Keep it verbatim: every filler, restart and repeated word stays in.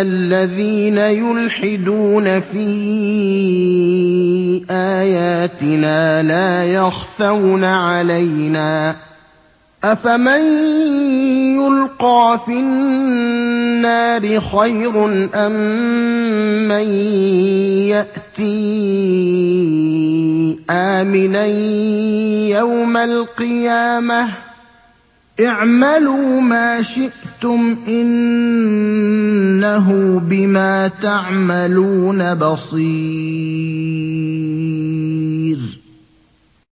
الَّذِينَ يُلْحِدُونَ فِي آيَاتِنَا لَا يَخْفَوْنَ عَلَيْنَا ۗ أَفَمَن يُلْقَىٰ فِي النَّارِ خَيْرٌ أَم مَّن يَأْتِي آمِنًا يَوْمَ الْقِيَامَةِ ۚ اعْمَلُوا مَا شِئْتُمْ ۖ إِنَّهُ بِمَا تَعْمَلُونَ بَصِيرٌ